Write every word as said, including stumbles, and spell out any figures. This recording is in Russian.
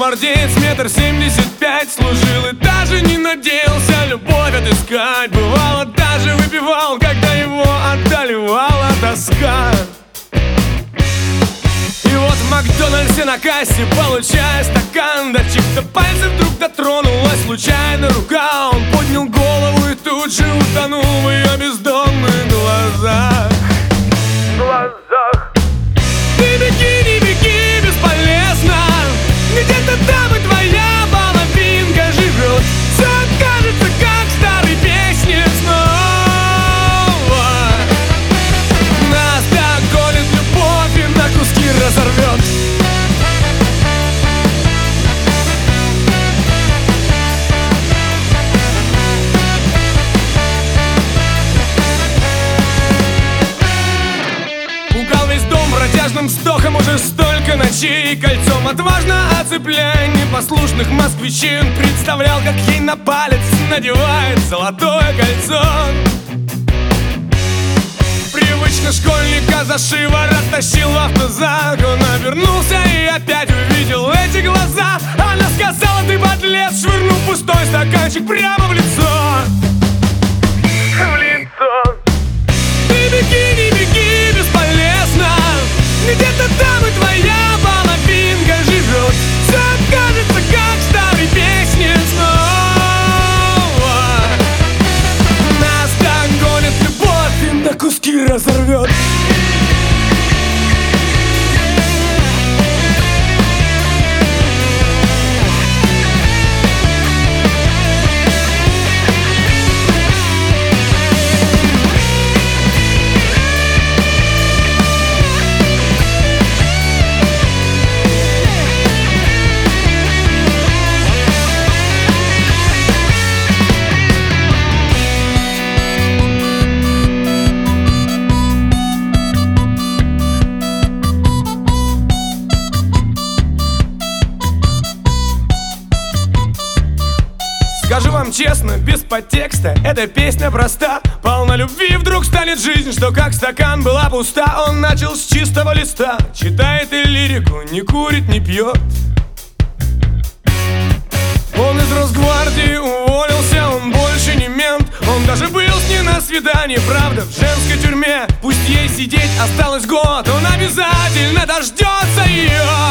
гвардеец, метр семьдесят пять служил и даже не надеялся любовь отыскать. Бывало, даже выпивал, когда его одолевала тоска. И вот в Макдональдсе на кассе, получая стакан, до чьих-то пальцев вдруг дотронулась случайно рука. Он поднял голову и тут же утонул в ее бездонных глазах. Глазах. Ты беги, не беги, бесполезно. Где-то там и твоя половинка живет. Все кажется, как в старой песне снова. Нас догонит любовь и на куски разорвет. Пугал весь дом протяжным вздохом уже столько ночей. Кольцом отважно оцепляя непослушных москвичей, он представлял, как ей на палец надевает золотое кольцо. Привычно школьника за шиворот тащил в автозак. Он обернулся и опять увидел эти глаза. Она сказала: ты подлец, швырнув пустой стаканчик прямо в лицо. В лицо. Ты беги, не беги, бесполезно. Где-то там и твоя половинка живет. Все кажется, как в старой песне снова. Нас догонит любовь и на куски разорвет. Скажу вам честно, без подтекста, эта песня проста. Полна любви, вдруг станет жизнь, что как стакан была пуста. Он начал с чистого листа, читает и лирику, не курит, не пьет. Он из Росгвардии уволился, он больше не мент. Он даже был с ней на свидании, правда, в женской тюрьме. Пусть ей сидеть осталось год, он обязательно дождется ее.